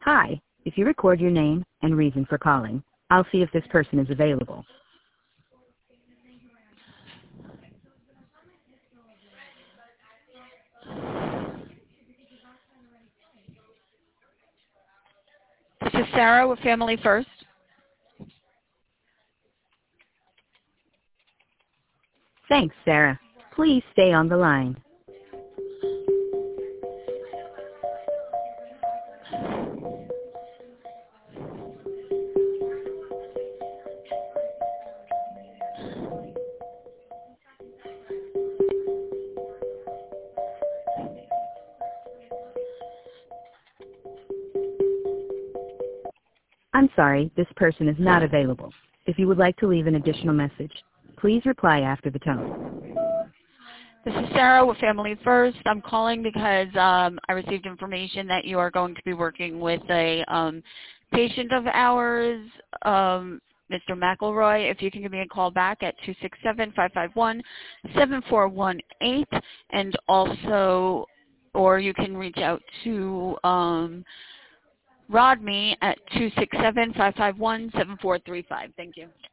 Hi, if you record your name and reason for calling, I'll see if this person is available. This is Sarah with Family First. Thanks, Sarah. Please stay on the line. I'm sorry, this person is not available. If you would like to leave an additional message, please reply after the tone. This is Sarah with Family First. I'm calling because I received information that you are going to be working with a patient of ours, Mr. McElroy. If you can give me a call back at 267-551-7418, and also, or you can reach out to Rodney at 267-551-7435. Thank you.